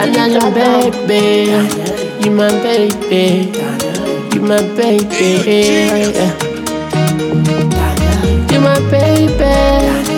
Daniel, baby, you my baby, you my baby, you my baby.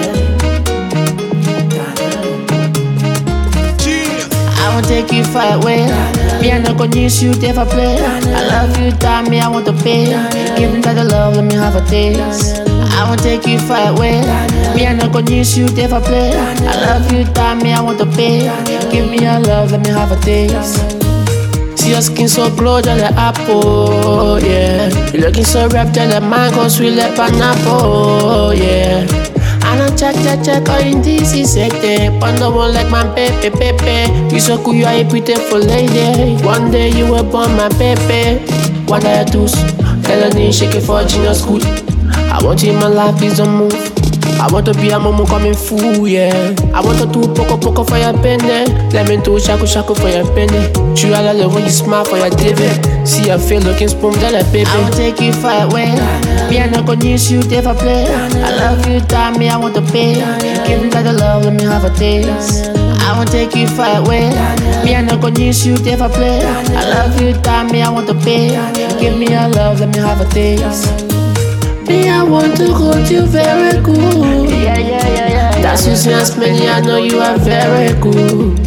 I won't take you far away. Me, I not gonna use you, never play. I love you, damn me, I want to pay. Give me that love, let me have a taste. I won't take you far away. Me, I not gonna use you, never play. I love you, damn me, I want to pay. Give me your love, let me have a taste. See your skin so glow, just like apple, yeah. You looking so ripe, just like mango, sweet like pineapple, yeah. And I check, all in this is a day. But no one like my baby. You so cool, you are a beautiful lady. One day you were born, my baby. One day I do, Eleni, shake it for genius school. I want you in my life, please don't move. I want to be a momo coming fool, yeah. I want to do poco for your penny. Let me do shaku for your penny. You all love when you smile for your divvy. See your face looking spoon, like baby. I will take you far away. Me, I not gonna use you, never play. I love you, damn me, I want to pay. Give me that love, let me have a taste. I won't take you far away. Me, I not gonna use you, never play. I love you, damn me, I want to pay. Give me your love, let me have a taste. Me, I want to hold you very good. Yeah. That's you sense many, I know you are very good.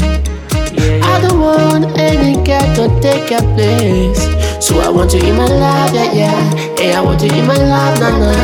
I don't want any girl to take your place. So I want you in my life, yeah. Hey, I want you in my life,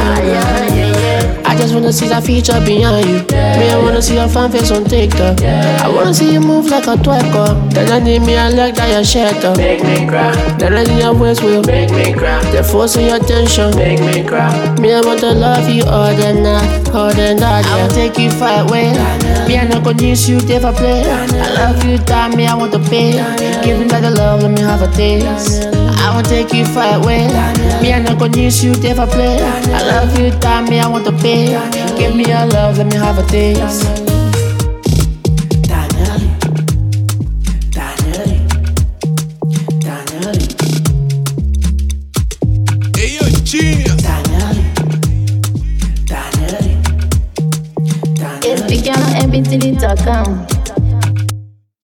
nah. I just wanna see that feature behind you. Me, I wanna see your fan face on TikTok. I wanna see you move like a twerker. Then I need me a leg that you shatter. Make me cry. Then I need your waist will make me cry. They're forcing your attention. Make me cry. Me, I want to love you all the night, all the night. Yeah. I will take you far away. Me, I not gonna use you, never play. I love you, damn me, I want to pay. Give me that love, let me have a taste. I won't take you far away. Me, I not gonna use you, never play. I love you, damn me, I want to pay. Give me your love, let me have a taste. Hey, yo, genius. It's the Ghana MBTV.com.